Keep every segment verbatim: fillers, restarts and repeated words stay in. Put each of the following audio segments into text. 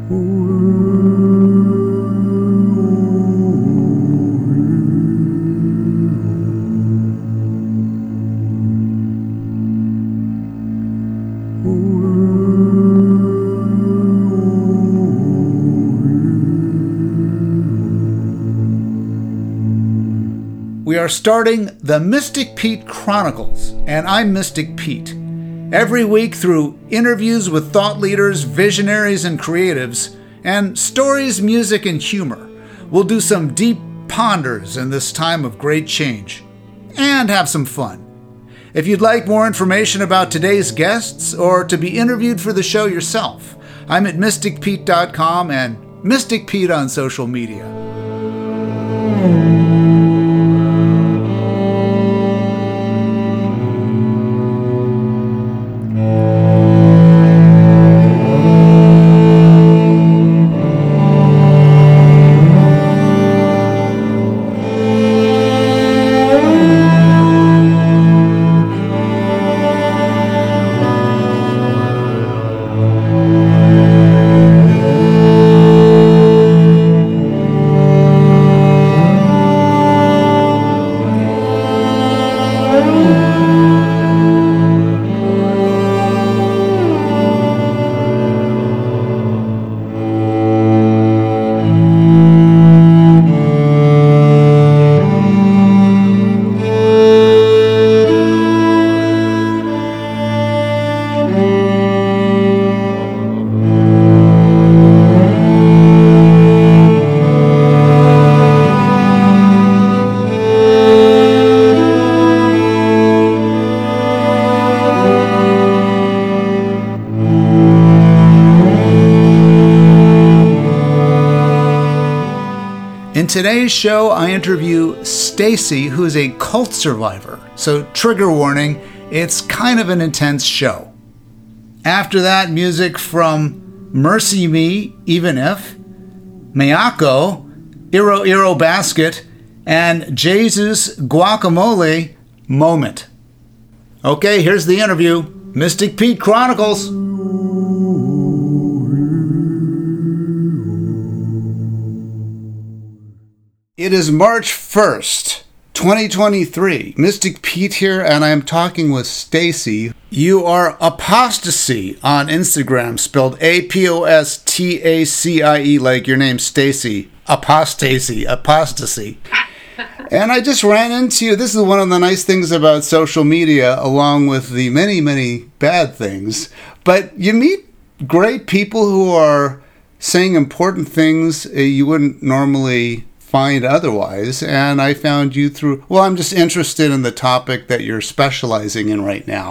We are starting the Mystic Pete Chronicles, and I'm Mystic Pete. Every week, through interviews with thought leaders, visionaries, and creatives, and stories, music, and humor, we'll do some deep ponders in this time of great change, and have some fun. If you'd like more information about today's guests, or to be interviewed for the show yourself, I'm at mystic pete dot com and Mystic Pete on social media. In today's show, I interview Stacy, who is a cult survivor. So, trigger warning, it's kind of an intense show. After that, music from Mercy Me, Even If, Miyako, Iro Iro Basket, and Jesus Guacamole, Moment. Okay, here's the interview. Mystic Pete Chronicles. It is March first, twenty twenty-three. Mystic Pete here, and I am talking with Stacy. You are Apostasy on Instagram, spelled A P O S T A C I E, like your name, Stacy. Apostasy, Apostasy. And I just ran into you. This is one of the nice things about social media, along with the many, many bad things. But you meet great people who are saying important things you wouldn't normally find otherwise, and I found you through, well, I'm just interested in the topic that you're specializing in right now.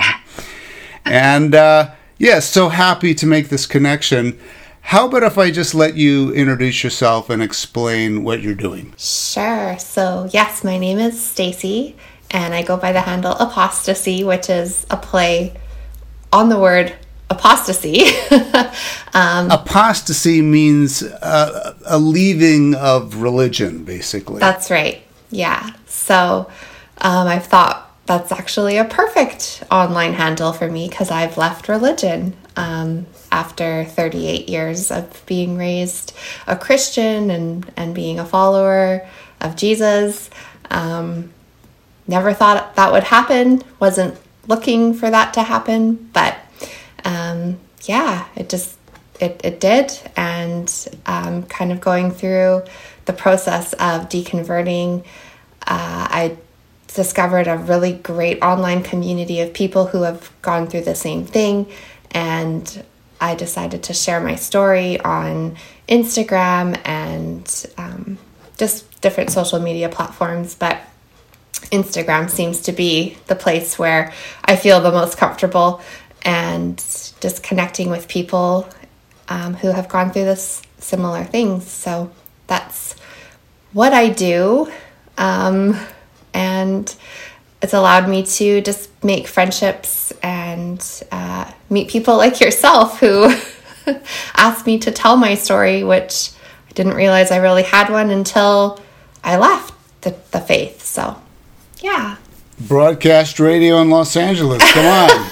And uh, yes, so happy to make this connection. How about if I just let you introduce yourself and explain what you're doing? Sure. So yes, my name is Stacy, and I go by the handle Apostasy, which is a play on the word apostasy. um, apostasy means uh, a leaving of religion, basically. That's right. Yeah. So um, I've thought that's actually a perfect online handle for me because I've left religion um, after thirty-eight years of being raised a Christian and, and being a follower of Jesus. Um, never thought that would happen. Wasn't looking for that to happen, but Um, yeah, it just, it, it did. And um, kind of going through the process of deconverting, uh, I discovered a really great online community of people who have gone through the same thing. And I decided to share my story on Instagram and um, just different social media platforms. But Instagram seems to be the place where I feel the most comfortable, and just connecting with people um, who have gone through this similar things. So that's what I do. Um, and it's allowed me to just make friendships and uh, meet people like yourself who asked me to tell my story, which I didn't realize I really had one until I left the, the faith. So, yeah. Broadcast radio in Los Angeles. Come on.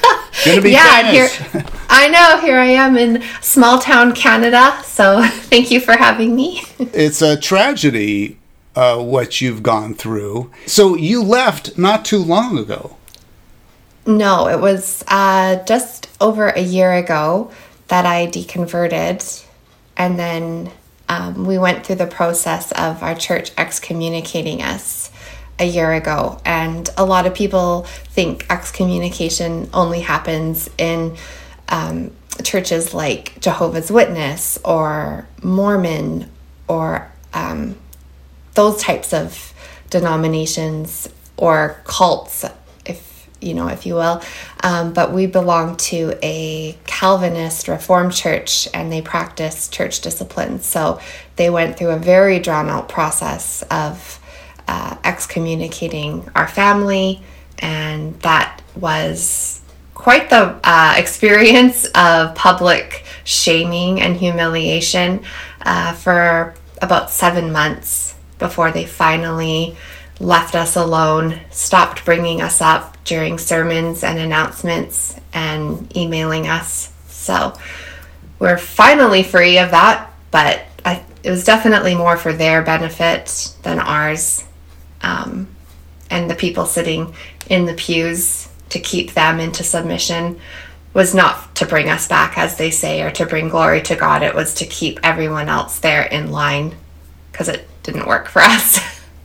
Going to be yeah, famous. Here, I know. Here I am in small town Canada. So thank you for having me. It's a tragedy, uh, what you've gone through. So you left not too long ago. No, it was uh, just over a year ago that I deconverted. And then um, we went through the process of our church excommunicating us a year ago. And a lot of people think excommunication only happens in um, churches like Jehovah's Witness or Mormon or um, those types of denominations or cults, if you know, if you will. Um, but we belong to a Calvinist Reformed church, and they practice church discipline. So they went through a very drawn out process of uh, excommunicating our family, and that was quite the uh, experience of public shaming and humiliation uh, for about seven months before they finally left us alone, stopped bringing us up during sermons and announcements and emailing us. So we're finally free of that, but I, it was definitely more for their benefit than ours. Um, and the people sitting in the pews to keep them into submission was not to bring us back, as they say, or to bring glory to God. It was to keep everyone else there in line, because it didn't work for us.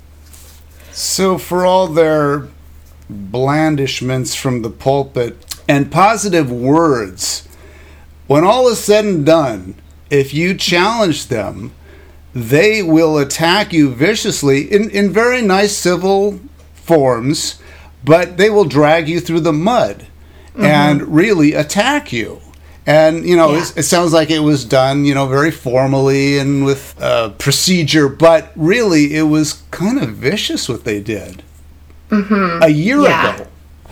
So for all their blandishments from the pulpit and positive words, when all is said and done, if you challenge them, they will attack you viciously in, in very nice civil forms, but they will drag you through the mud mm-hmm. and really attack you. And, you know, yeah. it, it sounds like it was done, you know, very formally and with uh, procedure, but really it was kind of vicious what they did mm-hmm. a year yeah. ago.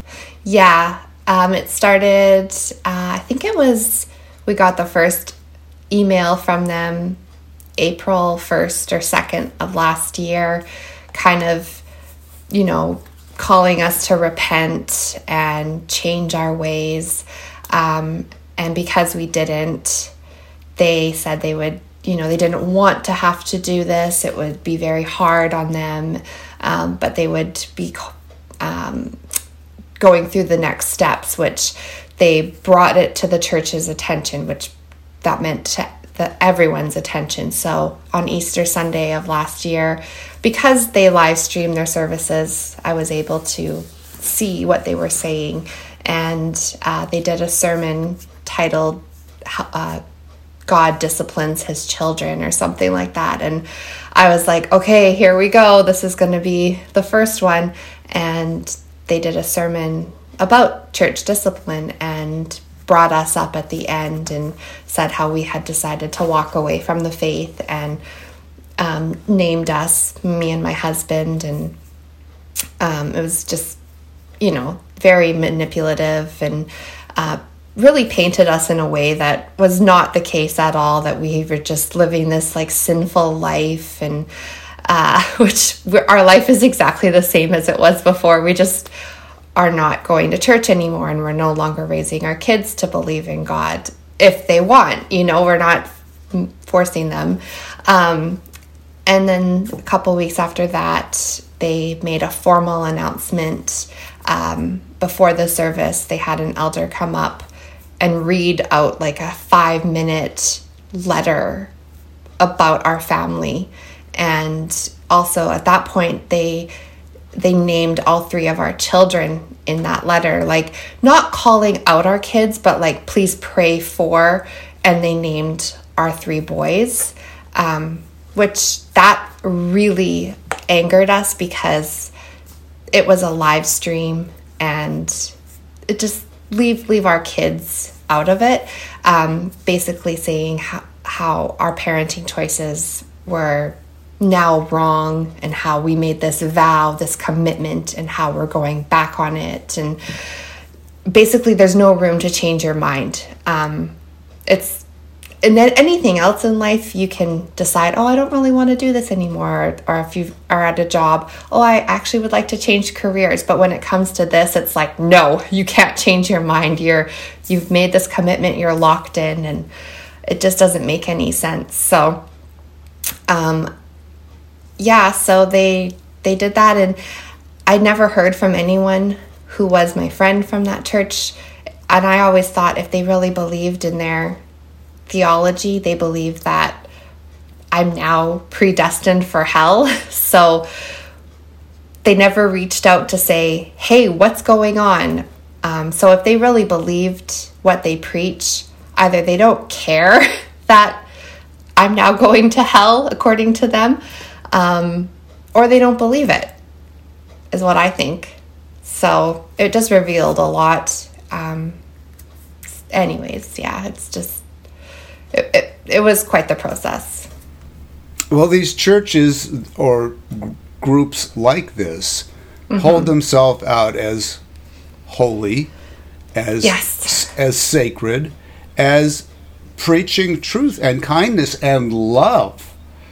Yeah. Um, it started, uh, I think it was, we got the first email from them April first or second of last year, kind of, you know, calling us to repent and change our ways. Um, and because we didn't, they said they would, you know, they didn't want to have to do this. It would be very hard on them, um, but they would be um, going through the next steps, which they brought it to the church's attention, which that meant to the, everyone's attention. So on Easter Sunday of last year, because they live streamed their services, I was able to see what they were saying. And uh, they did a sermon titled uh, God Disciplines His Children or something like that. And I was like, okay, here we go. This is going to be the first one. And they did a sermon about church discipline and brought us up at the end and said how we had decided to walk away from the faith, and um, named us, me and my husband. And um, it was just, you know, very manipulative and uh, really painted us in a way that was not the case at all, that we were just living this like sinful life, and uh, which our life is exactly the same as it was before. We just are not going to church anymore, and we're no longer raising our kids to believe in God if they want, you know, we're not forcing them. Um, and then a couple weeks after that, they made a formal announcement. Um, before the service, they had an elder come up and read out like a five minute letter about our family. And also at that point, they they named all three of our children in that letter, like not calling out our kids, but like, please pray for, and they named our three boys, um, which that really angered us because it was a live stream, and it just leave leave our kids out of it. Um, basically saying how, how our parenting choices were now wrong, and how we made this vow, this commitment, and how we're going back on it. And basically there's no room to change your mind. Um, it's and then anything else in life, you can decide, oh, I don't really want to do this anymore. Or, or if you are at a job, oh, I actually would like to change careers. But when it comes to this, it's like, no, you can't change your mind. You're, you've made this commitment, you're locked in, and it just doesn't make any sense. So, um, yeah, so they, they did that. And I never heard from anyone who was my friend from that church. And I always thought if they really believed in their theology, they believe that I'm now predestined for hell. So they never reached out to say, hey, what's going on? Um, so if they really believed what they preach, either they don't care that I'm now going to hell according to them, um, or they don't believe it, is what I think. So it just revealed a lot. Um, anyways, yeah, it's just, It, it, it was quite the process. Well, these churches or g- groups like this mm-hmm. hold themselves out as holy, as yes. as sacred, as preaching truth and kindness and love.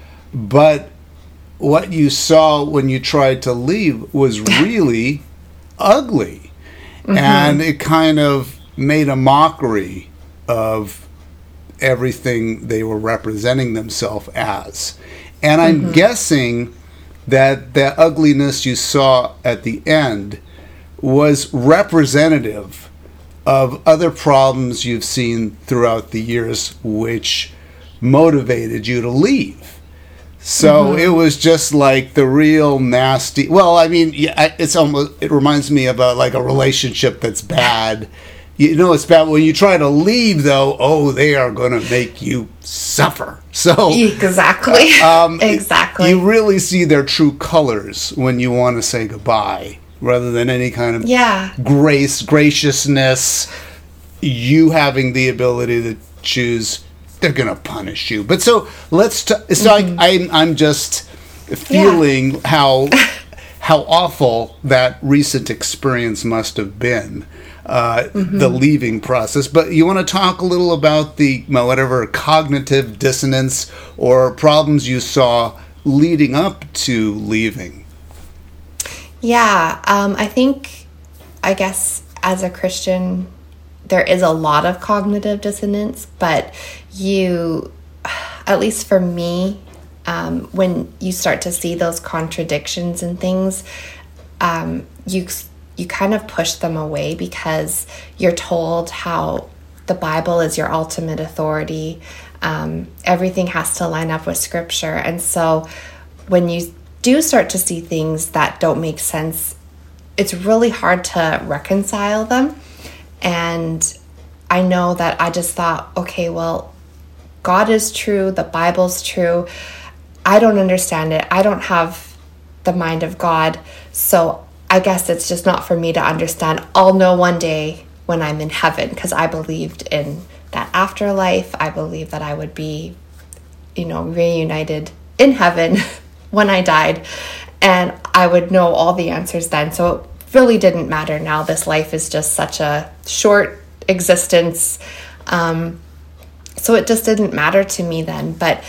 But what you saw when you tried to leave was really ugly. Mm-hmm. And it kind of made a mockery of everything they were representing themselves as. And I'm mm-hmm. guessing that the ugliness you saw at the end was representative of other problems you've seen throughout the years which motivated you to leave. So mm-hmm. it was just like the real nasty, well, I mean, yeah, it's almost, it reminds me of a, like a relationship that's bad. You know, it's bad when you try to leave, though. Oh, they are going to make you suffer. So exactly, um, exactly. You really see their true colors when you want to say goodbye, rather than any kind of yeah. grace, graciousness. You having the ability to choose, they're going to punish you. But so let's. T- it's mm-hmm. like I'm. I'm just feeling yeah. how how awful that recent experience must have been. Uh, mm-hmm. The leaving process. But you want to talk a little about the whatever cognitive dissonance or problems you saw leading up to leaving? Yeah, um, I think, I guess as a Christian, there is a lot of cognitive dissonance, but you, at least for me, um, when you start to see those contradictions and things, um, you you kind of push them away because you're told how the Bible is your ultimate authority. Um, everything has to line up with Scripture. And so when you do start to see things that don't make sense, it's really hard to reconcile them. And I know that I just thought, okay, well, God is true, the Bible's true. I don't understand it. I don't have the mind of God. So I guess it's just not for me to understand. I'll know one day when I'm in heaven, because I believed in that afterlife. I believed that I would be, you know, reunited in heaven when I died, and I would know all the answers then. So it really didn't matter now. This life is just such a short existence. Um, so it just didn't matter to me then. But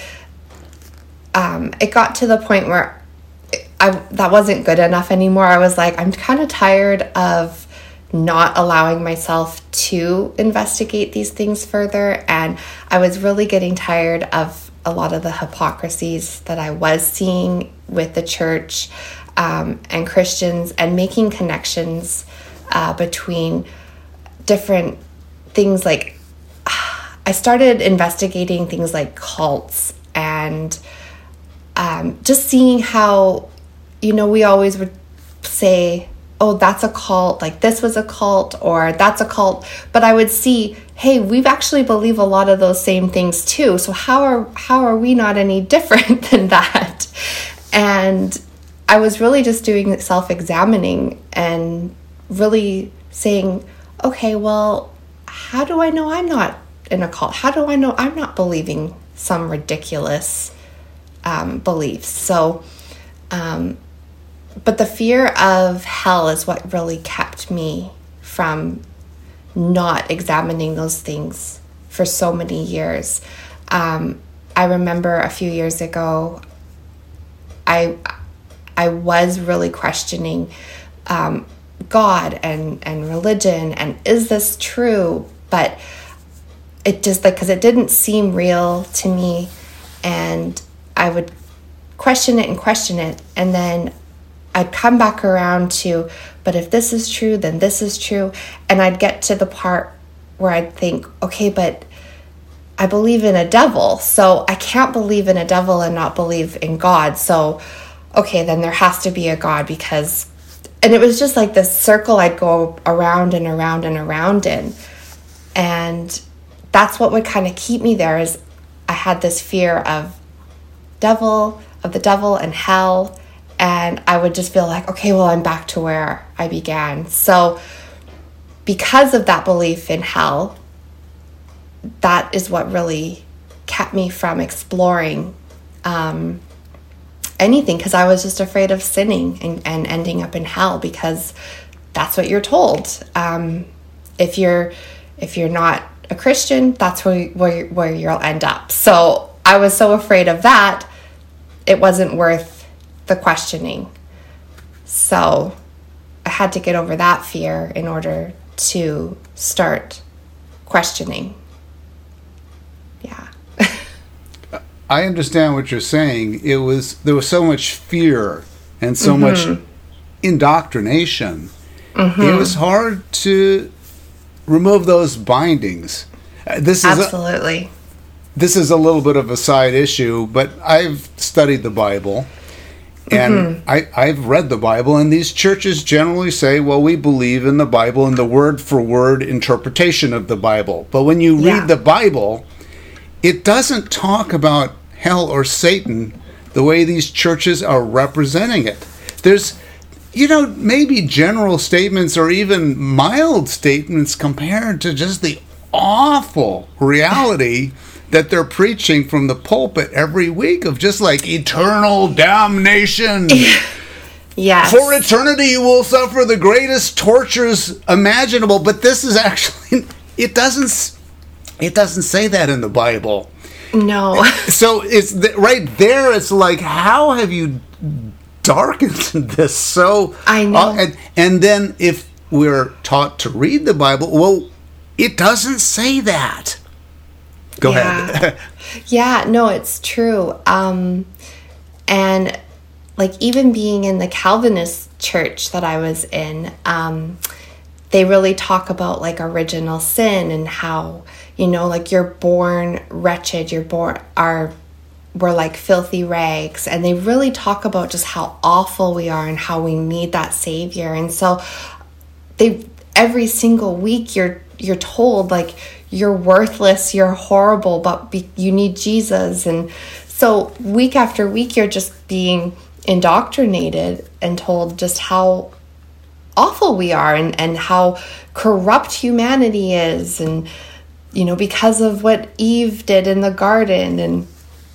um, it got to the point where I, that wasn't good enough anymore. I was like, I'm kind of tired of not allowing myself to investigate these things further. And I was really getting tired of a lot of the hypocrisies that I was seeing with the church um, and Christians, and making connections uh, between different things. Like, I started investigating things like cults, and um, just seeing how, you know, we always would say, oh, that's a cult, like this was a cult, or that's a cult. But I would see, hey, we've actually believe a lot of those same things too. So how are how are we not any different than that? And I was really just doing self-examining and really saying, okay, well, how do I know I'm not in a cult? How do I know I'm not believing some ridiculous um, beliefs? So, um, but the fear of hell is what really kept me from not examining those things for so many years. um, I remember a few years ago, I I was really questioning um, God and, and religion, and is this true? But it just, like, because it didn't seem real to me, and I would question it and question it, and then I'd come back around to, but if this is true, then this is true, and I'd get to the part where I'd think, okay, but I believe in a devil, so I can't believe in a devil and not believe in God, so okay, then there has to be a God, because, and it was just like this circle I'd go around and around and around in, and that's what would kind of keep me there, is I had this fear of devil, of the devil and hell, and I would just feel like, okay, well, I'm back to where I began. So because of that belief in hell, that is what really kept me from exploring um, anything, because I was just afraid of sinning and, and ending up in hell, because that's what you're told. Um, if you're if you're not a Christian, that's where where where you'll end up. So I was so afraid of that, it wasn't worth the questioning. So I had to get over that fear in order to start questioning. Yeah. I understand what you're saying. It was there was so much fear and so mm-hmm. much indoctrination. Mm-hmm. It was hard to remove those bindings. Uh, this is absolutely. A, this is a little bit of a side issue, but I've studied the Bible, and mm-hmm. I, I've read the Bible, and these churches generally say, well, we believe in the Bible and the word-for-word interpretation of the Bible. But when you read yeah. the Bible, it doesn't talk about hell or Satan the way these churches are representing it. There's, you know, maybe general statements or even mild statements compared to just the awful reality that they're preaching from the pulpit every week of just like eternal damnation. Yes. For eternity you will suffer the greatest tortures imaginable. But this is actually, it doesn't, it doesn't say that in the Bible. No. So it's th- right there. It's like, how have you darkened this? So I know. Uh, and, and then if we're taught to read the Bible, well, it doesn't say that. Go yeah. ahead. Yeah, no, it's true. Um, and like even being in the Calvinist church that I was in, um, they really talk about like original sin and how, you know, like you're born wretched, you're born, are, we're like filthy rags. And they really talk about just how awful we are and how we need that Savior. And so they, every single week you're, you're told like, you're worthless, you're horrible, but be, you need Jesus. And so week after week, you're just being indoctrinated and told just how awful we are and, and how corrupt humanity is. And, you know, because of what Eve did in the garden. And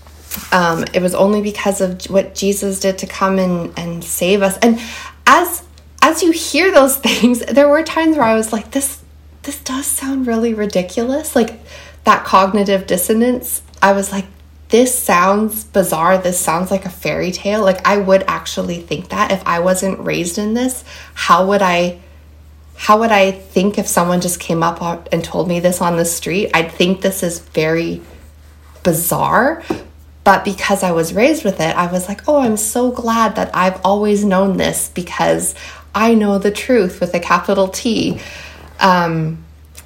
um, it was only because of what Jesus did to come and, and save us. And as as you hear those things, there were times where I was like, this this does sound really ridiculous. Like that cognitive dissonance. I was like, this sounds bizarre. This sounds like a fairy tale. Like I would actually think that if I wasn't raised in this, how would I, how would I think if someone just came up and told me this on the street? I'd think this is very bizarre. But because I was raised with it, I was like, oh, I'm so glad that I've always known this because I know the truth with a capital T. Um,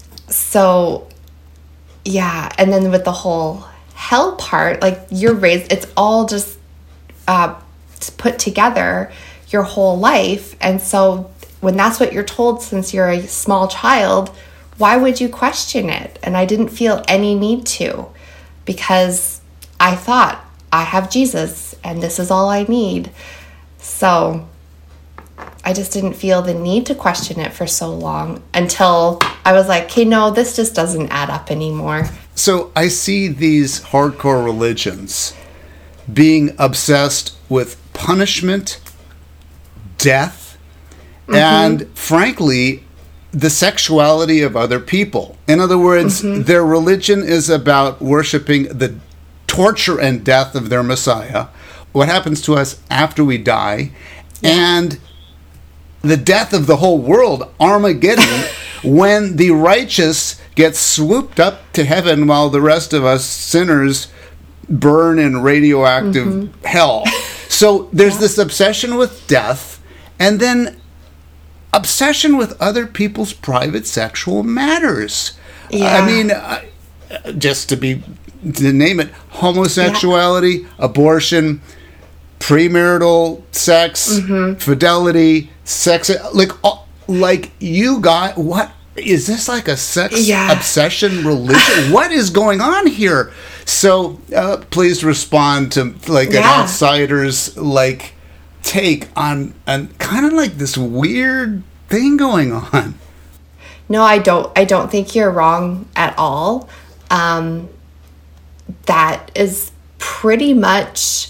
so yeah. And then with the whole hell part, like you're raised, it's all just, uh, put together your whole life. And so when that's what you're told since you're a small child, why would you question it? And I didn't feel any need to, because I thought I have Jesus and this is all I need. So I just didn't feel the need to question it for so long until I was like, okay, no, this just doesn't add up anymore. So I see these hardcore religions being obsessed with punishment, death, mm-hmm. and frankly, the sexuality of other people. In other words, mm-hmm. their religion is about worshiping the torture and death of their Messiah, what happens to us after we die, yeah. and the death of the whole world, Armageddon, when the righteous get swooped up to heaven while the rest of us sinners burn in radioactive mm-hmm. hell. So there's yeah. this obsession with death, and then obsession with other people's private sexual matters. Yeah. I mean, uh, just to be to name it, homosexuality, yeah. abortion, premarital sex, mm-hmm. fidelity, sex, like, like you got, what, is this like a sex yeah. obsession religion? What is going on here? So uh, please respond to like yeah. an outsider's like take on, on kind of like this weird thing going on. No, I don't, I don't think you're wrong at all. Um, that is pretty much,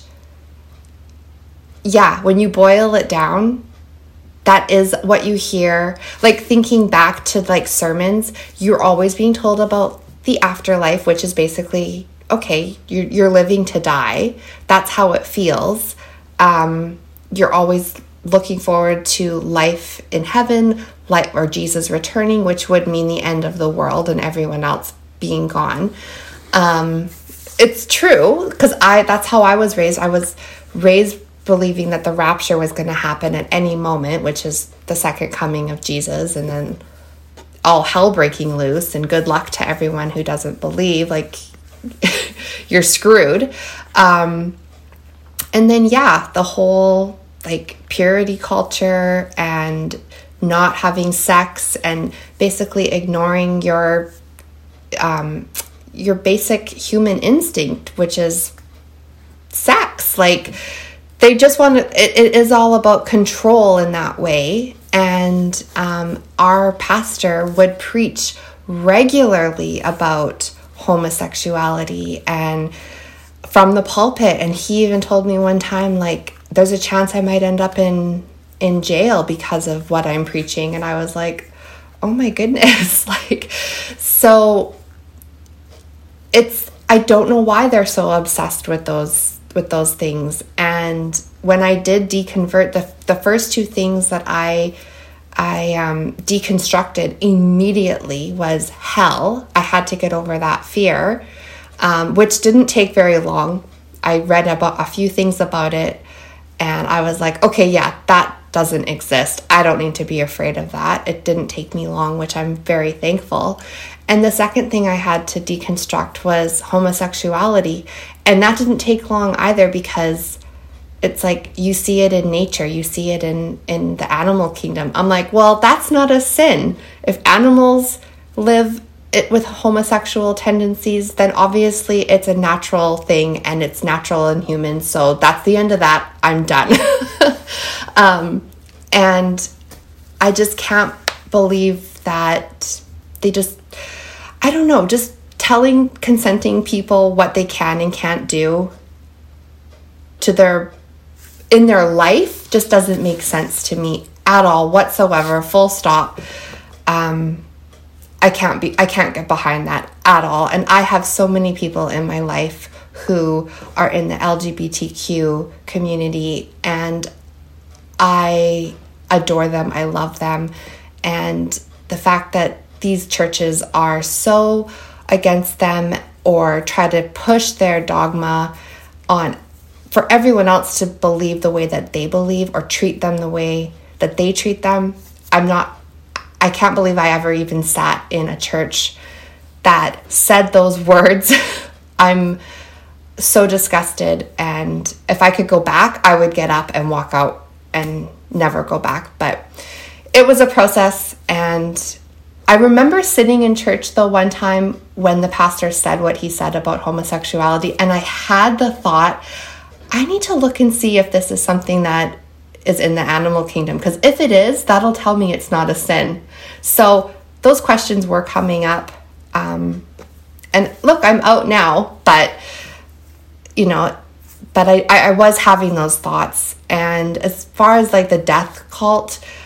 yeah, when you boil it down, that is what you hear. Like, thinking back to like sermons, you're always being told about the afterlife, which is basically, okay, you're, you're living to die. That's how it feels. Um, you're always looking forward to life in heaven, like, or Jesus returning, which would mean the end of the world and everyone else being gone. Um, it's true, because I that's how I was raised. I was raised believing that the rapture was going to happen at any moment, which is the second coming of Jesus, and then all hell breaking loose, and good luck to everyone who doesn't believe. Like, you're screwed. Um, and then, yeah, the whole like purity culture and not having sex and basically ignoring your um, your basic human instinct, which is sex. Like, they just want to, it, it is all about control in that way. And um, our pastor would preach regularly about homosexuality and from the pulpit. And he even told me one time, like, there's a chance I might end up in, in jail because of what I'm preaching. And I was like, oh my goodness. Like, so it's, I don't know why they're so obsessed with those with those things. And when I did deconvert, the the first two things that I I um, deconstructed immediately was hell. I had to get over that fear, um, which didn't take very long. I read about a few things about it, and I was like, okay, yeah, that doesn't exist. I don't need to be afraid of that. It didn't take me long, which I'm very thankful. And the second thing I had to deconstruct was homosexuality. And that didn't take long either, because it's like you see it in nature. You see it in, in the animal kingdom. I'm like, well, that's not a sin. If animals live it with homosexual tendencies, then obviously it's a natural thing and it's natural in humans. So that's the end of that. I'm done. um, and I just can't believe that they just, I don't know, just telling consenting people what they can and can't do to their, in their life just doesn't make sense to me at all whatsoever, full stop. Um, I can't be, I can't get behind that at all. And I have so many people in my life who are in the L G B T Q community, and I adore them. I love them. And the fact that these churches are so against them or try to push their dogma on for everyone else to believe the way that they believe or treat them the way that they treat them. I'm not, I can't believe I ever even sat in a church that said those words. I'm so disgusted. And if I could go back, I would get up and walk out and never go back. But it was a process. And I remember sitting in church though one time when the pastor said what he said about homosexuality, and I had the thought, I need to look and see if this is something that is in the animal kingdom, because if it is, that'll tell me it's not a sin. So those questions were coming up. Um, and look, I'm out now, but you know, but I, I was having those thoughts. And as far as like the death cult,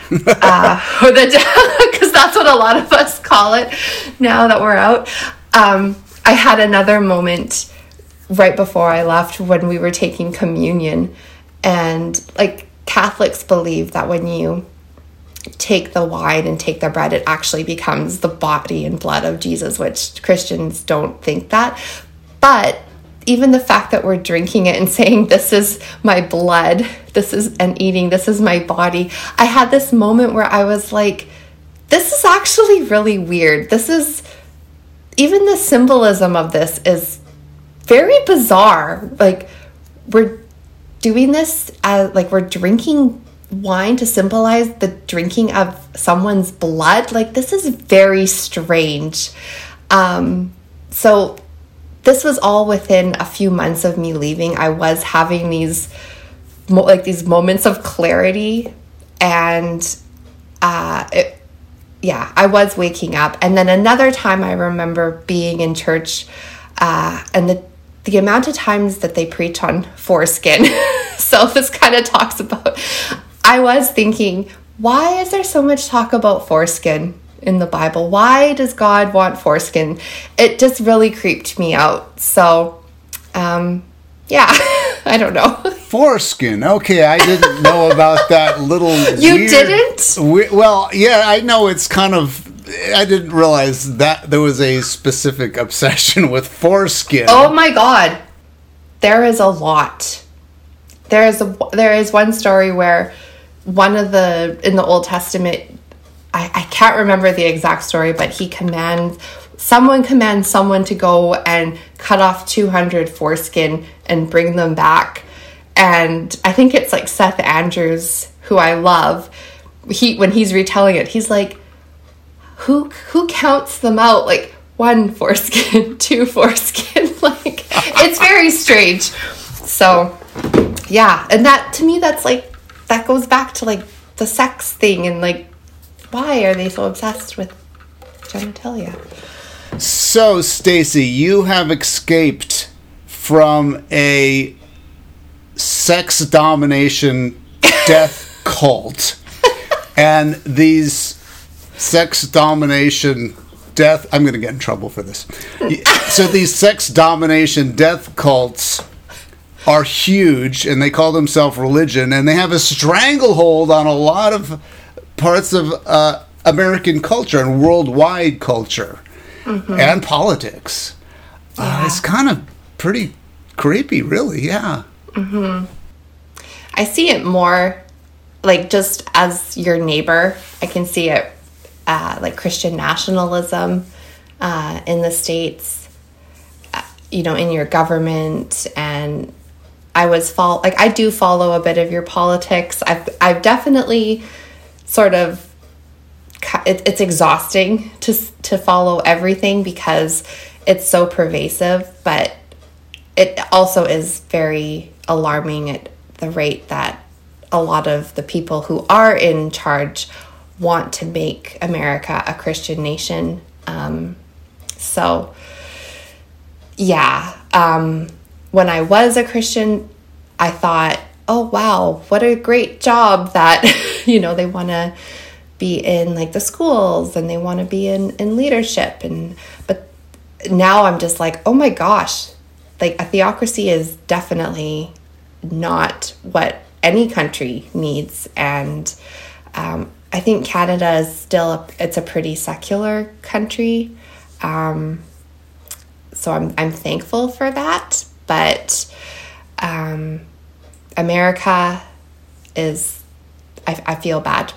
uh, or the because that's what a lot of us call it now that we're out. Um, I had another moment right before I left when we were taking communion, and like Catholics believe that when you take the wine and take the bread, it actually becomes the body and blood of Jesus, which Christians don't think that. But even the fact that we're drinking it and saying, this is my blood, this is, and eating, this is my body. I had this moment where I was like, this is actually really weird. This is, even the symbolism of this is very bizarre. Like, we're doing this as, like, we're drinking wine to symbolize the drinking of someone's blood. Like, this is very strange. Um, so this was all within a few months of me leaving. I was having these mo- like these moments of clarity, and uh, it, yeah, I was waking up. And then another time I remember being in church, uh, and the the amount of times that they preach on foreskin. So this kind of talks about, I was thinking, why is there so much talk about foreskin in the Bible? Why does God want foreskin? It just really creeped me out. So, um, yeah, I don't know. Foreskin. Okay, I didn't know about that little You weird, didn't? We, well, yeah, I know it's kind of, I didn't realize that there was a specific obsession with foreskin. Oh my God. There is a lot. There is a, there is one story where one of the, in the Old Testament, I, I can't remember the exact story, but he commands, someone commands someone to go and cut off two hundred foreskin and bring them back. And I think it's like Seth Andrews, who I love. He, when he's retelling it, he's like, who, who counts them out? Like, one foreskin, two foreskin. Like, it's very strange. So, yeah. And that, to me, that's like, that goes back to like the sex thing, and like, why are they so obsessed with genitalia? So, Stacy, you have escaped from a sex domination death cult, and these sex domination death, I'm going to get in trouble for this. So these sex domination death cults are huge, and they call themselves religion, and they have a stranglehold on a lot of parts of uh, American culture and worldwide culture, mm-hmm. and politics. Yeah. Uh, it's kind of pretty creepy, really, yeah. Mm-hmm. I see it more like just as your neighbor. I can see it uh, like Christian nationalism uh, in the States, uh, you know, in your government. And I was follow like I do follow a bit of your politics. I've I've definitely sort of it, it's exhausting to to follow everything because it's so pervasive, but it also is very alarming at the rate that a lot of the people who are in charge want to make America a Christian nation. Um, so, yeah, um, when I was a Christian, I thought, oh, wow, what a great job that, you know, they want to be in like the schools and they want to be in, in leadership. And, but now I'm just like, oh my gosh, like a theocracy is definitely not what any country needs. And um, I think Canada is still, a, it's a pretty secular country. Um, so I'm, I'm thankful for that. But um, America is, I, I feel bad.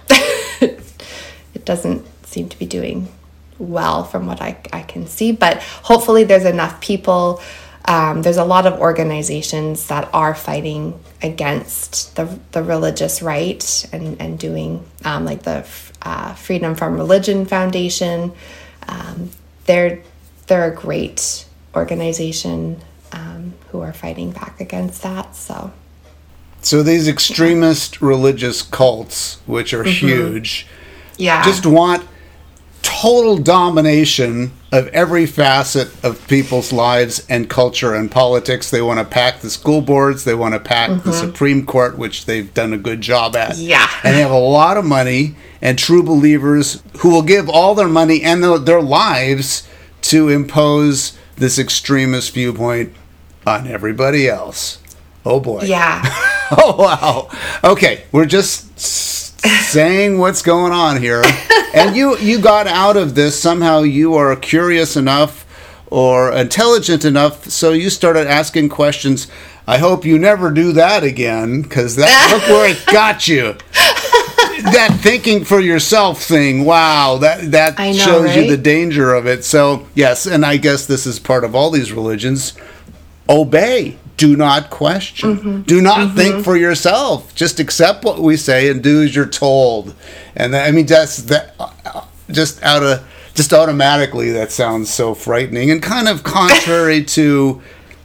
It doesn't seem to be doing well from what I, I can see. But hopefully there's enough people. Um, there's a lot of organizations that are fighting against the the religious right and, and doing um, like the uh, Freedom from Religion Foundation. Um, they're they're a great organization um, who are fighting back against that. So, so these extremist yeah. religious cults, which are mm-hmm. huge, yeah, just want total domination of every facet of people's lives and culture and politics. They want to pack the school boards. They want to pack mm-hmm. the Supreme Court, which they've done a good job at. Yeah. And they have a lot of money and true believers who will give all their money and their, their lives to impose this extremist viewpoint on everybody else. Oh, boy. Yeah. Oh, wow. Okay, we're just saying what's going on here. And you, you got out of this. Somehow you are curious enough or intelligent enough, so you started asking questions. I hope you never do that again, because that look where it got you. That thinking for yourself thing, wow, that, that know, shows right? you the danger of it. So, yes, and I guess this is part of all these religions. Obey. Do not question. Mm-hmm. Do not mm-hmm. think for yourself. Just accept what we say and do as you're told. And that, I mean, that's that. Just out of just automatically, that sounds so frightening and kind of contrary to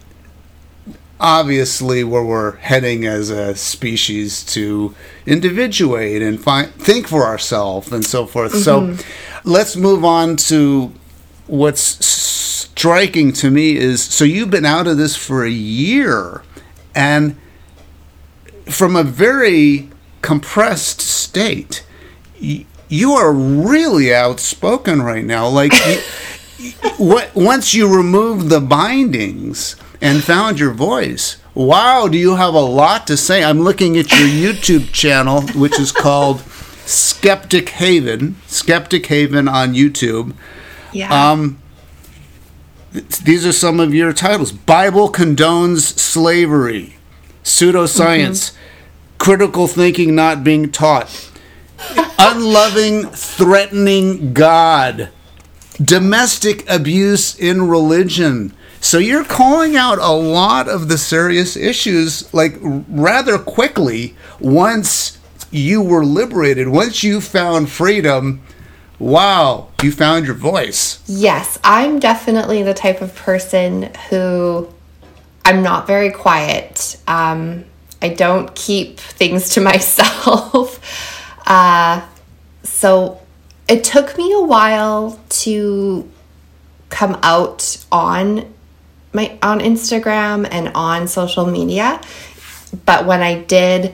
obviously where we're heading as a species to individuate and find think for ourselves and so forth. Mm-hmm. So, let's move on to what's striking to me is, so you've been out of this for a year, and from a very compressed state, y- you are really outspoken right now. Like, you, what, once you removed the bindings and found your voice, wow, do you have a lot to say? I'm looking at your YouTube channel, which is called Skeptic Haven, Skeptic Haven on YouTube. Yeah. Um, These are some of your titles. Bible condones slavery. Pseudoscience. Mm-hmm. Critical thinking not being taught. Unloving, threatening God. Domestic abuse in religion. So you're calling out a lot of the serious issues, like, rather quickly once you were liberated. Once you found freedom, wow, you found your voice. Yes, I'm definitely the type of person who, I'm not very quiet. Um, I don't keep things to myself. uh, so it took me a while to come out on my on Instagram and on social media. But when I did,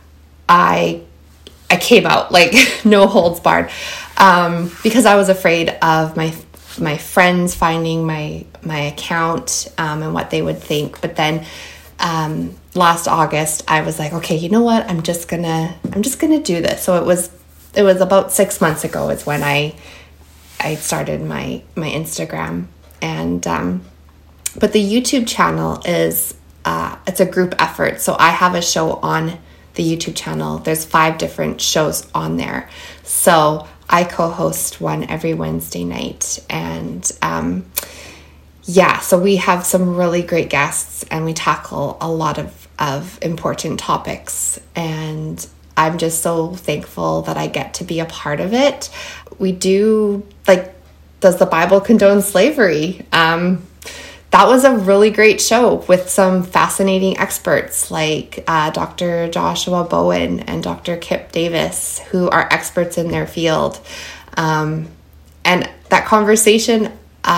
I I came out, like, no holds barred. Um, because I was afraid of my my friends finding my my account um, and what they would think. But then um, last August, I was like, okay, you know what? I'm just gonna I'm just gonna do this. So it was it was about six months ago is when I I started my my Instagram, and um, but the YouTube channel is uh, it's a group effort. So I have a show on the YouTube channel. There's five different shows on there. So I co-host one every Wednesday night, and um, yeah, so we have some really great guests, and we tackle a lot of, of important topics, and I'm just so thankful that I get to be a part of it. We do, like, does the Bible condone slavery? Um, that was a really great show with some fascinating experts like uh, Doctor Joshua Bowen and Doctor Kip Davis, who are experts in their field. Um, and that conversation, uh,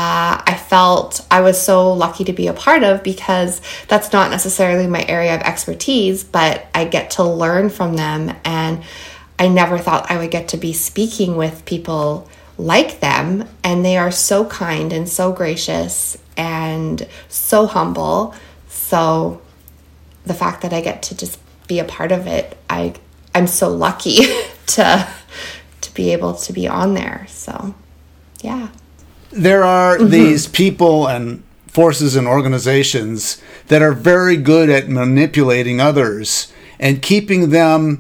I felt I was so lucky to be a part of, because that's not necessarily my area of expertise, but I get to learn from them. And I never thought I would get to be speaking with people like them. And they are so kind and so gracious and so humble. So the fact that I get to just be a part of it, I I'm so lucky to to be able to be on there. So yeah. There are mm-hmm. these people and forces and organizations that are very good at manipulating others and keeping them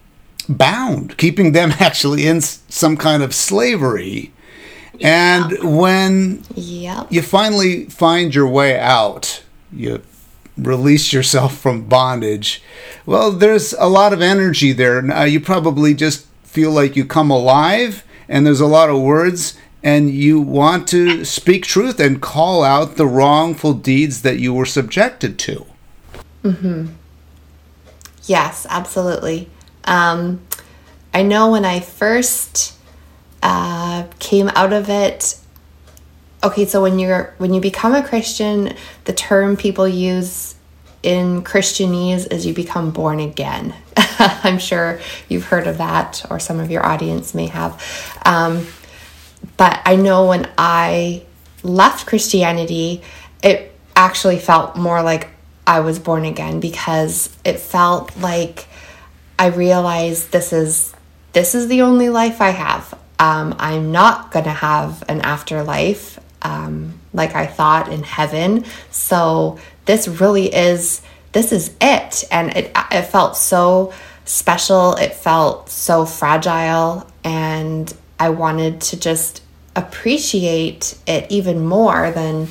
bound, keeping them actually in some kind of slavery. And yep. when yep. you finally find your way out, you release yourself from bondage, well, there's a lot of energy there. Now, you probably just feel like you come alive, and there's a lot of words, and you want to speak truth and call out the wrongful deeds that you were subjected to. Mm-hmm. Yes, absolutely. Um, I know when I first uh, came out of it. Okay, so when you're when you become a Christian, the term people use in Christianese is you become born again. I'm sure you've heard of that, or some of your audience may have. Um, but I know when I left Christianity, it actually felt more like I was born again, because it felt like I realized this is this is the only life I have. Um, I'm not going to have an afterlife um, like I thought in heaven. So this really is, this is it. And it, it felt so special. It felt so fragile. And I wanted to just appreciate it even more than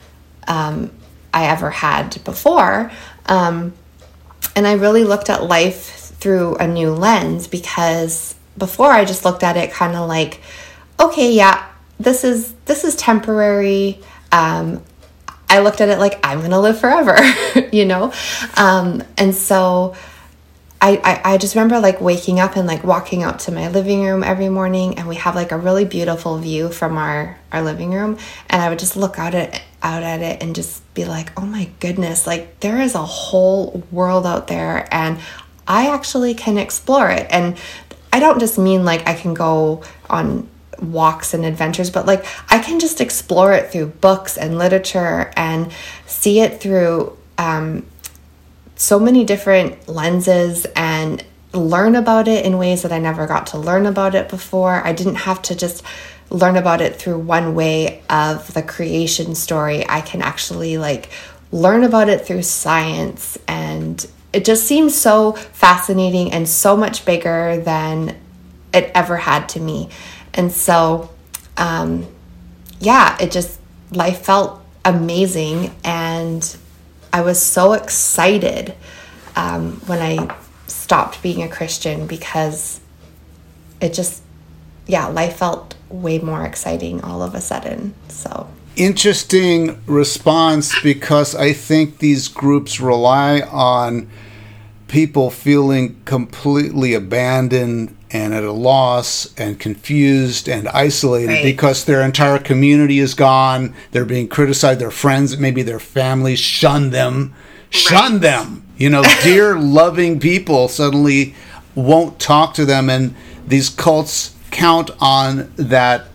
um, I ever had before. Um, and I really looked at life through a new lens, because before I just looked at it kind of like, okay, yeah, this is this is temporary. Um, I looked at it like I'm gonna live forever, you know, um, and so I, I I just remember like waking up and like walking out to my living room every morning, and we have like a really beautiful view from our our living room, and I would just look out at out at it and just be like, oh my goodness, like there is a whole world out there, and I actually can explore it. And I don't just mean like I can go on walks and adventures, but like I can just explore it through books and literature and see it through um, so many different lenses and learn about it in ways that I never got to learn about it before. I didn't have to just learn about it through one way of the creation story. I can actually like learn about it through science, and it just seems so fascinating and so much bigger than it ever had to me. And so, um, yeah, it just, life felt amazing. And I was so excited um, when I stopped being a Christian, because it just, yeah, life felt way more exciting all of a sudden. So interesting response, because I think these groups rely on people feeling completely abandoned and at a loss and confused and isolated, right, because their entire community is gone. They're being criticized. Their friends, maybe their families, shun them. Shun right. them. You know, dear loving people suddenly won't talk to them, and these cults count on that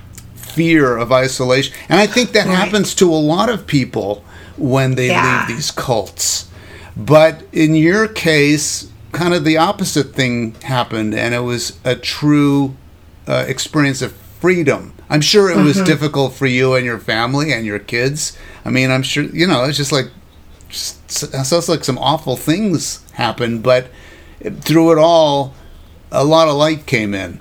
fear of isolation. And I think that right. happens to a lot of people when they yeah. leave these cults. But in your case, kind of the opposite thing happened, and it was a true uh, experience of freedom. I'm sure it was mm-hmm. difficult for you and your family and your kids. I mean, I'm sure, you know, it's just like, just, sounds like some awful things happened, but through it all, a lot of light came in.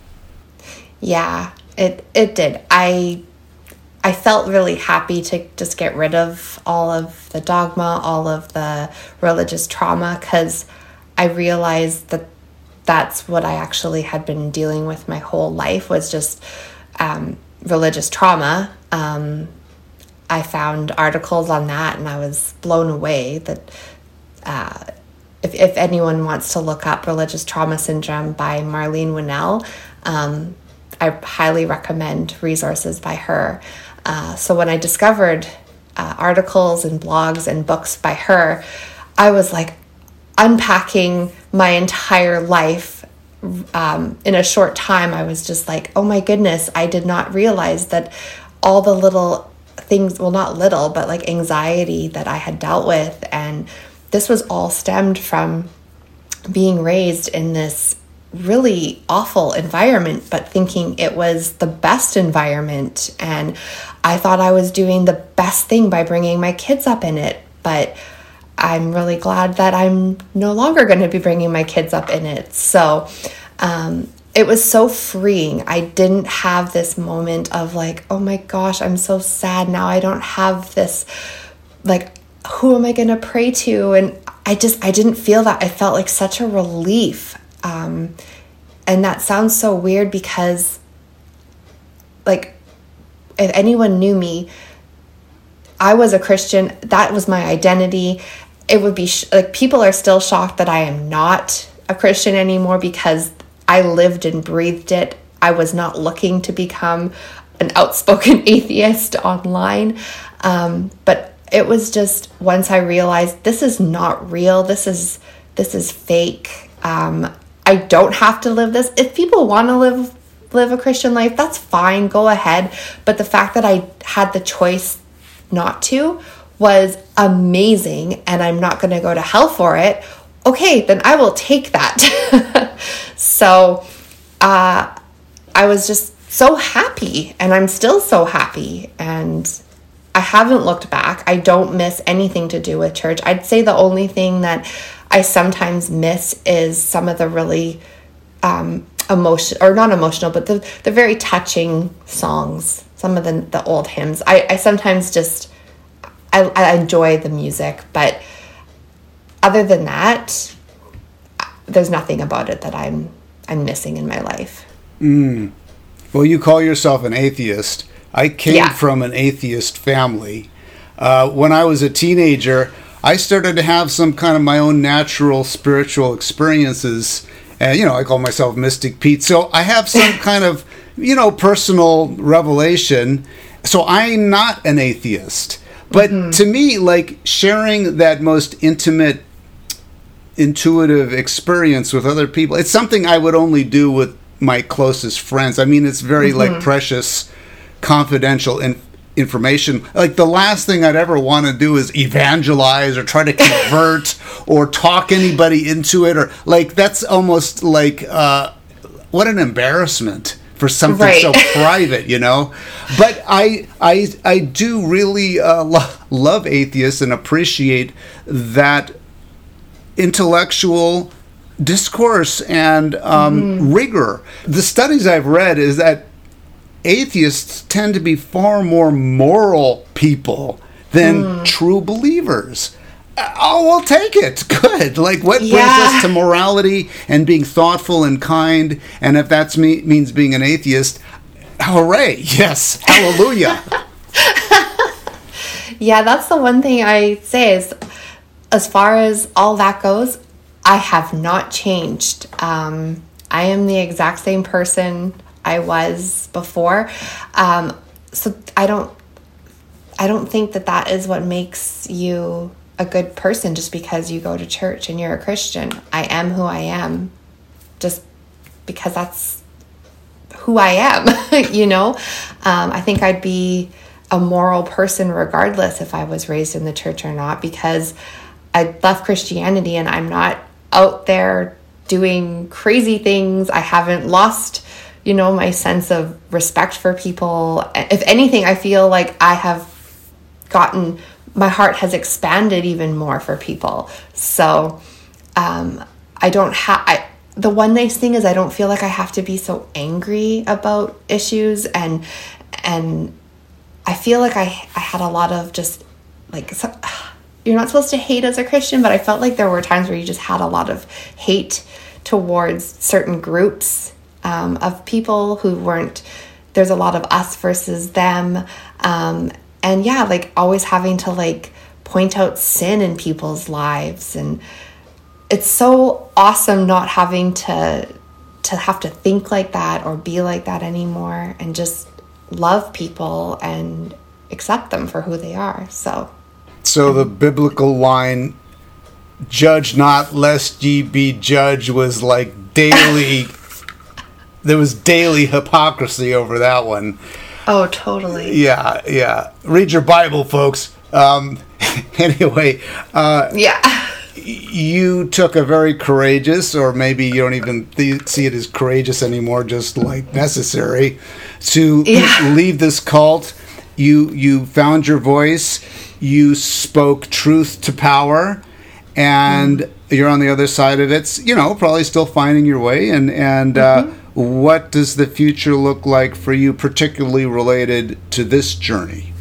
Yeah, it it did. I I felt really happy to just get rid of all of the dogma, all of the religious trauma, because I realized that that's what I actually had been dealing with my whole life, was just um, religious trauma. Um, I found articles on that, and I was blown away that uh, if, if anyone wants to look up Religious Trauma Syndrome by Marlene Winell, um, I highly recommend resources by her. Uh, so when I discovered uh, articles and blogs and books by her, I was like unpacking my entire life um, in a short time. I was just like, oh my goodness, I did not realize that all the little things, well, not little, but like anxiety that I had dealt with. And this was all stemmed from being raised in this really awful environment, but thinking it was the best environment. And I thought I was doing the best thing by bringing my kids up in it. But I'm really glad that I'm no longer going to be bringing my kids up in it. So um, it was so freeing. I didn't have this moment of like, oh my gosh, I'm so sad now. I don't have this, like, who am I going to pray to? And I just, I didn't feel that. I felt like such a relief. Um, and that sounds so weird, because like, if anyone knew me, I was a Christian. That was my identity. It would be sh- like, people are still shocked that I am not a Christian anymore, because I lived and breathed it I was not looking to become an outspoken atheist online. Um, but it was just once I realized this is not real. This is this is fake. Um, I don't have to live this. If people want to live live a Christian life, that's fine. Go ahead. But the fact that I had the choice not to was amazing, and I'm not going to go to hell for it. Okay, then I will take that. So uh, I was just so happy, and I'm still so happy, and I haven't looked back. I don't miss anything to do with church. I'd say the only thing that I sometimes miss is some of the really um, emotion, or not emotional, but the, the very touching songs, some of the, the old hymns. I, I sometimes just, I, I enjoy the music, but other than that, there's nothing about it that I'm I'm missing in my life. Mm. Well, you call yourself an atheist. I came Yeah. from an atheist family. Uh, when I was a teenager, I started to have some kind of my own natural spiritual experiences. And, you know, I call myself Mystic Pete. So I have some kind of, you know, personal revelation. So I'm not an atheist. But mm-hmm. to me, like, sharing that most intimate, intuitive experience with other people, it's something I would only do with my closest friends. I mean, it's very, mm-hmm. like, precious, confidential in- information. Like, the last thing I'd ever want to do is evangelize or try to convert or talk anybody into it. Or, like, that's almost like, uh, what an embarrassment for something right. so private, you know? But I I I do really uh, lo- love atheists and appreciate that intellectual discourse and um, mm-hmm. rigor. The studies I've read is that atheists tend to be far more moral people than mm. true believers. Oh, we'll take it. Good. Like, what yeah. brings us to morality and being thoughtful and kind? And if that me- means being an atheist, hooray. Yes. Hallelujah. Yeah, that's the one thing I say is, as far as all that goes, I have not changed. Um, I am the exact same person I was before. Um, so I don't, I don't think that that is what makes you a good person just because you go to church and you're a Christian. I am who I am just because that's who I am, you know? Um, I think I'd be a moral person regardless if I was raised in the church or not, because I left Christianity and I'm not out there doing crazy things. I haven't lost, you know, my sense of respect for people. If anything, I feel like I have gotten, my heart has expanded even more for people. So um, I don't have, the one nice thing is I don't feel like I have to be so angry about issues. And, and I feel like I, I had a lot of just like, so, you're not supposed to hate as a Christian, but I felt like there were times where you just had a lot of hate towards certain groups um, of people who weren't, there's a lot of us versus them. Um, and yeah, like always having to like point out sin in people's lives. And it's so awesome not having to, to have to think like that or be like that anymore, and just love people and accept them for who they are. So So the biblical line, "Judge not, lest ye be judged," was like daily, there was daily hypocrisy over that one. Oh, totally. Yeah, yeah. Read your Bible, folks. Um, anyway, uh, yeah. You took a very courageous, or maybe you don't even th- see it as courageous anymore, just like necessary, to yeah. leave this cult. You you found your voice. You spoke truth to power, and mm. you're on the other side of it. You know, probably still finding your way. And and mm-hmm. uh, what does the future look like for you, particularly related to this journey?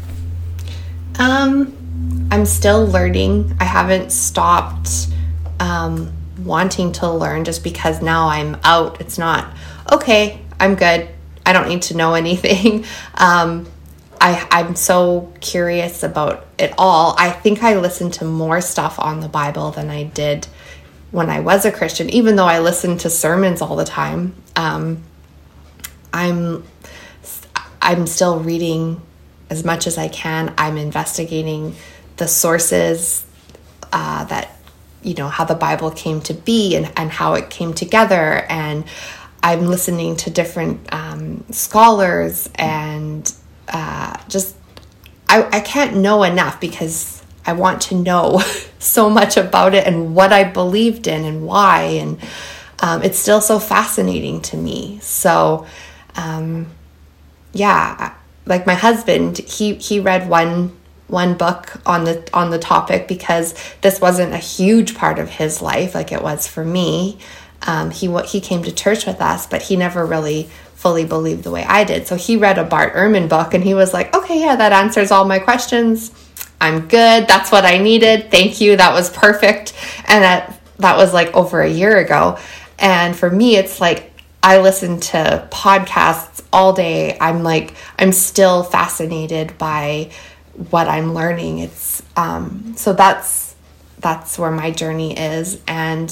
Um, I'm still learning. I haven't stopped um, wanting to learn just because now I'm out. It's not okay. I'm good. I don't need to know anything. um, I, I'm so curious about it all. I think I listen to more stuff on the Bible than I did when I was a Christian, even though I listened to sermons all the time. Um, I'm I'm still reading as much as I can. I'm investigating the sources uh, that, you know, how the Bible came to be and, and how it came together. And I'm listening to different um, scholars and uh, just, I, I can't know enough because I want to know so much about it and what I believed in and why. And um, it's still so fascinating to me. So, um, yeah, like my husband, he, he read one one book on the on the topic because this wasn't a huge part of his life like it was for me. Um, he he came to church with us, but he never really fully believed the way I did. So he read a Bart Ehrman book and he was like, okay, yeah, that answers all my questions. I'm good. That's what I needed. Thank you. That was perfect. And that that was like over a year ago. And for me, it's like I listen to podcasts all day. I'm like, I'm still fascinated by what I'm learning. It's um so that's that's where my journey is. And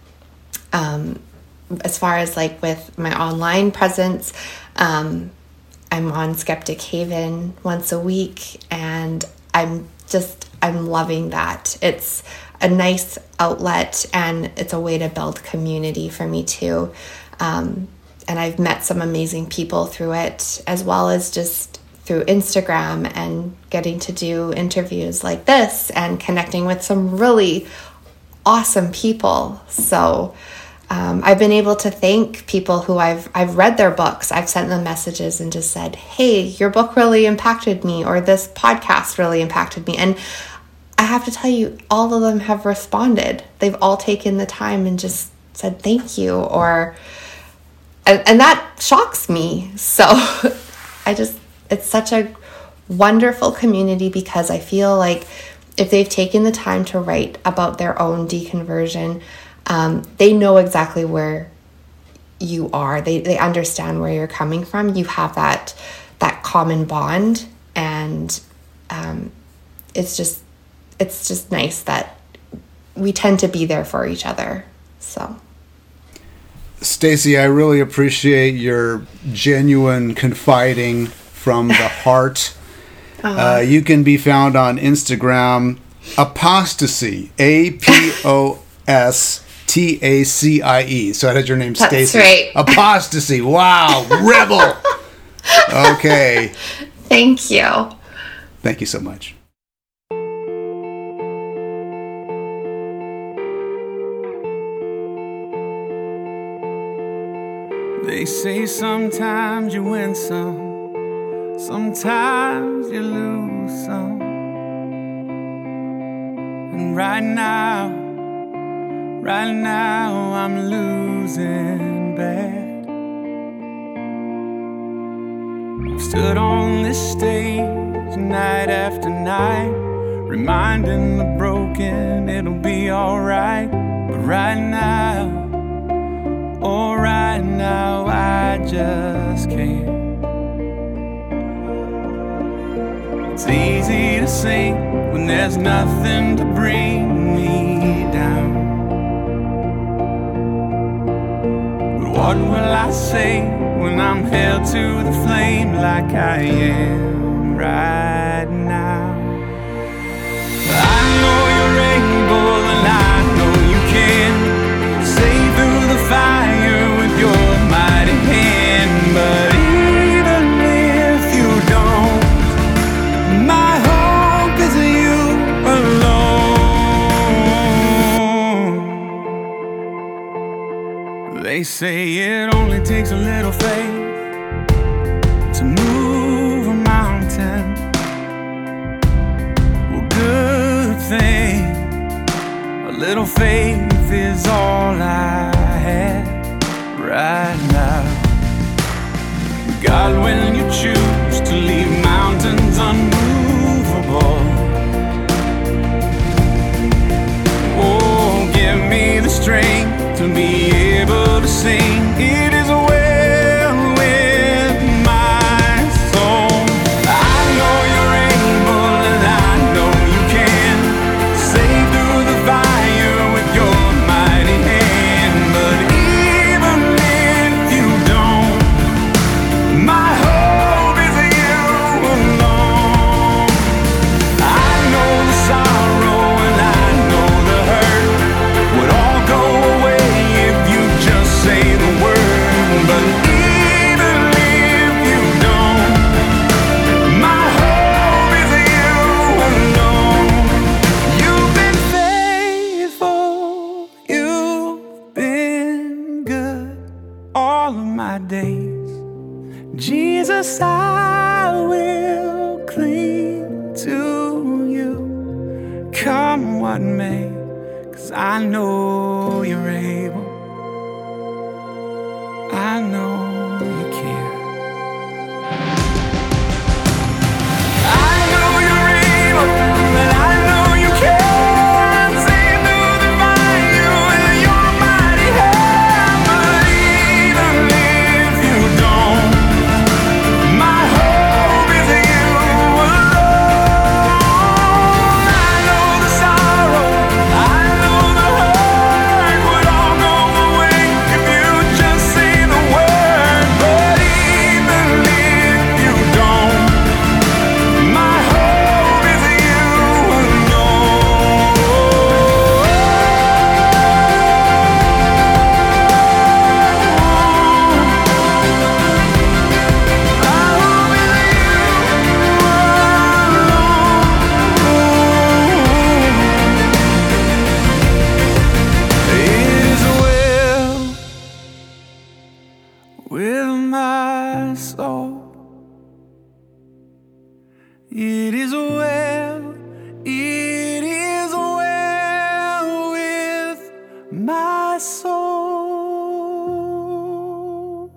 um as far as like with my online presence, um I'm on Skeptic Haven once a week, and I'm just I'm loving that. It's a nice outlet and it's a way to build community for me too. Um and I've met some amazing people through it, as well as just through Instagram and getting to do interviews like this and connecting with some really awesome people. So um, I've been able to thank people who I've I've read their books. I've sent them messages and just said, hey, your book really impacted me, or this podcast really impacted me. And I have to tell you, all of them have responded. They've all taken the time and just said thank you, or and, and that shocks me. So I just it's such a wonderful community because I feel like if they've taken the time to write about their own deconversion, um, they know exactly where you are. They they understand where you're coming from. You have that that common bond, and um, it's just it's just nice that we tend to be there for each other. So. Stacy, I really appreciate your genuine confiding from the heart. Uh-huh. Uh, you can be found on Instagram, Apostacie, A P O S T A C I E. So that is your name, Stacy. That's right. Apostacie. Wow. Rebel. Okay. Thank you. Thank you so much. They say sometimes you win some, sometimes you lose some. And right now, right now I'm losing bad. I've stood on this stage night after night, reminding the broken it'll be alright. But right now, oh, right now I just can't. It's easy to sing when there's nothing to bring me down. But what will I say when I'm held to the flame like I am right now? I know you're able and I know you can save through the fire with your mighty hand. But even if you don't, my hope is you alone. They say it only takes a little faith to move a mountain. Well, good thing, a little faith is all I have right now. God, when you choose to leave mountains unmovable, oh, give me the strength to be able to sing. It is well with my soul. I know you're able and I know you can save through the fire with your mighty hand. But even if you don't, 'cause I will cling to you. Come what may, 'cause I know you're able. I know you can. I know you're able, and I know you can. See through the fire with your mighty hand. But even if you don't, my hope is in you alone. I know the sorrow, I know the hurt would all go away if you just say the word. But even if you don't, my hope is in you alone. It is well with my soul. It is well, it is well with my soul.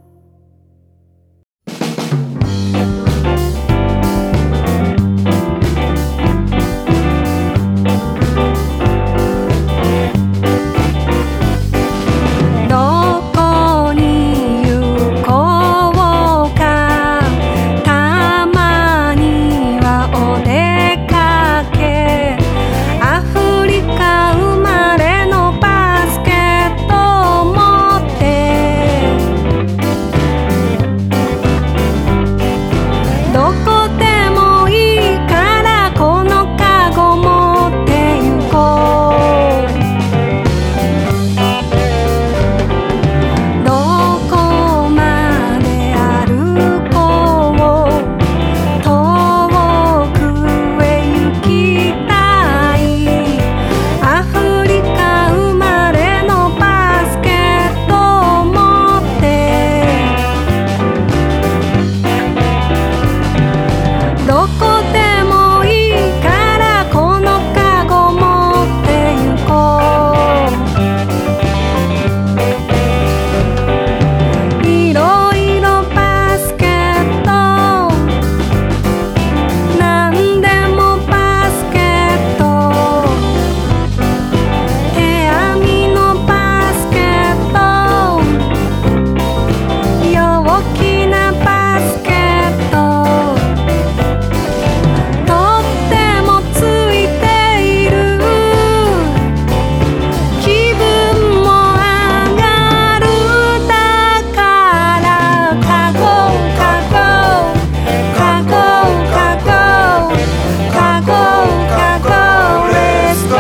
「どこに行こうか」「たまにはお出かけ」「アフリカ生まれのバスケットを持って」「どこでもいいからこのカゴ持って行こう」「どこまで歩こう」「遠くへ行きたい」「アフリカ生まれのバスケットを持って」「どこでもいいからこのカゴ持って行こう」「いろいろバスケット」「なんでもバスケット」「手編みのバスケット」「陽気なバスケット」「とってもついている」「気分も上がるだから」「カゴカゴカゴカゴカゴカゴレッツゴー」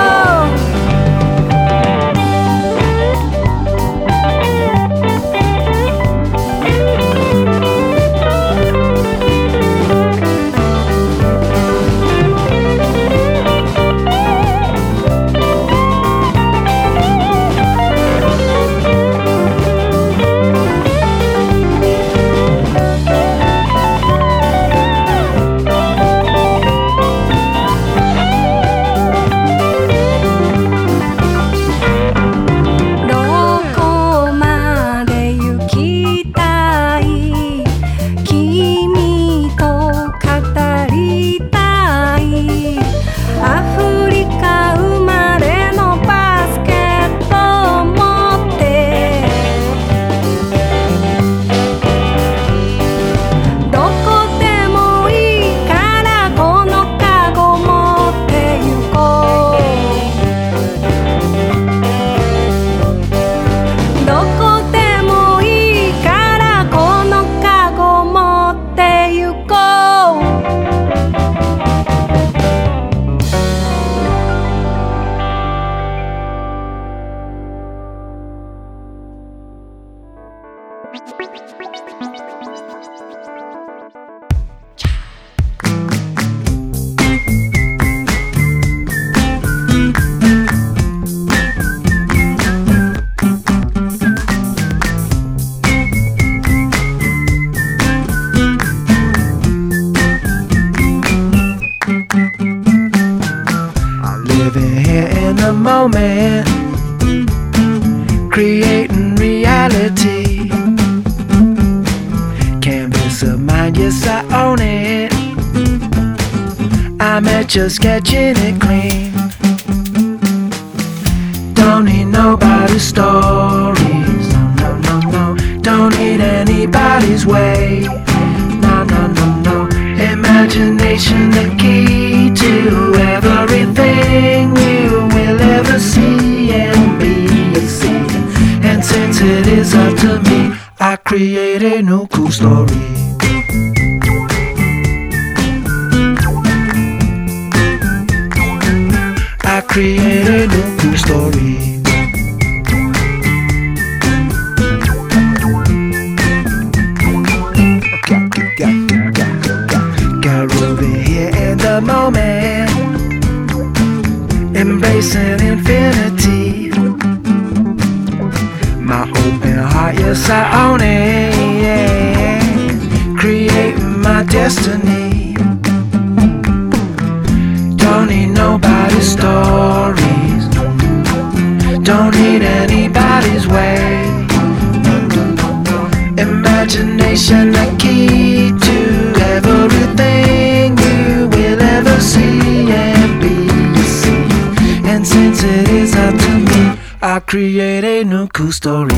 どこまで行きたい君と語りたいアフリカ生まれのバスケットを持ってどこでもいいからこのカゴ持って行こうどこでもいいからこのカゴ持って行こう moment, creating reality. Canvas of mind, yes I own it. I'm at just sketching it clean. Don't need nobody's stories, no, no, no, no. Don't need anybody's way, no, no, no, no. Imagination the key to everything you will ever see and be and see. And since it is up to me, I create a new cool story. I create a new cool story. Got over here in the moment, embracing infinity. My open heart, yes I own it, yeah. Creating my destiny. Don't need nobody's stories, don't need anybody's way. Imagination the key to everything you will ever see and be and see. And since it is up to me, I create a new cool story.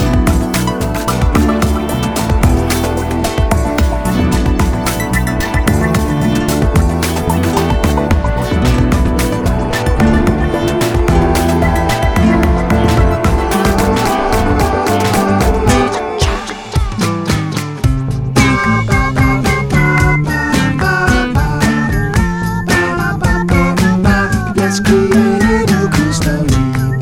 Let's create a new cool story.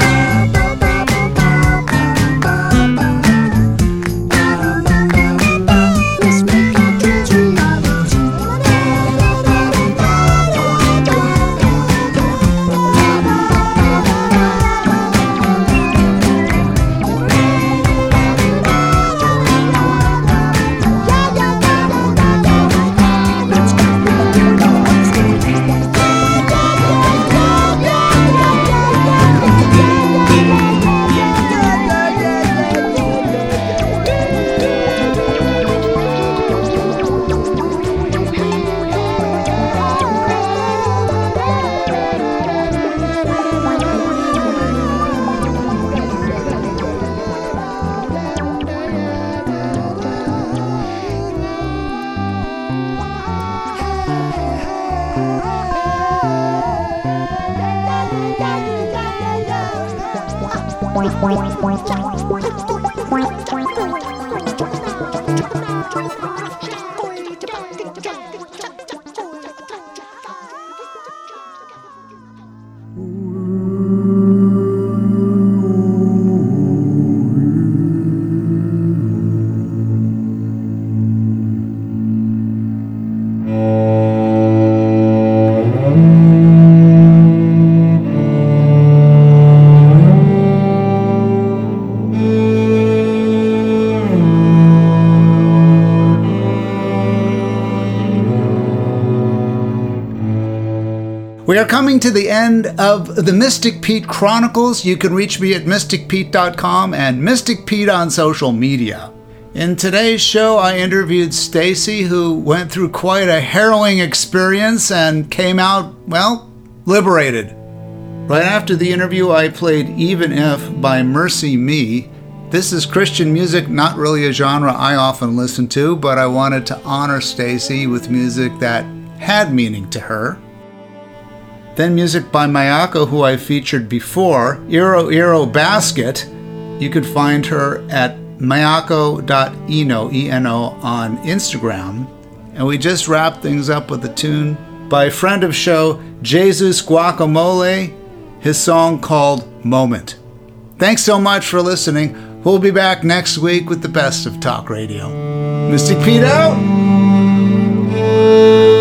Let's make our dreams reality. Let's create a new cool story. We are coming to the end of the Mystic Pete Chronicles. You can reach me at mystic pete dot com and Mystic Pete on social media. In today's show, I interviewed Stacy, who went through quite a harrowing experience and came out, well, liberated. Right after the interview, I played Even If by Mercy Me. This is Christian music, not really a genre I often listen to, but I wanted to honor Stacy with music that had meaning to her. Then music by Mayako, who I featured before, Iro Iro Basket. You could find her at mayako dot eno, E N O, on Instagram. And we just wrapped things up with a tune by a friend of show, Jesus Guacamole, his song called Moment. Thanks so much for listening. We'll be back next week with the best of talk radio. Mystic Pete out!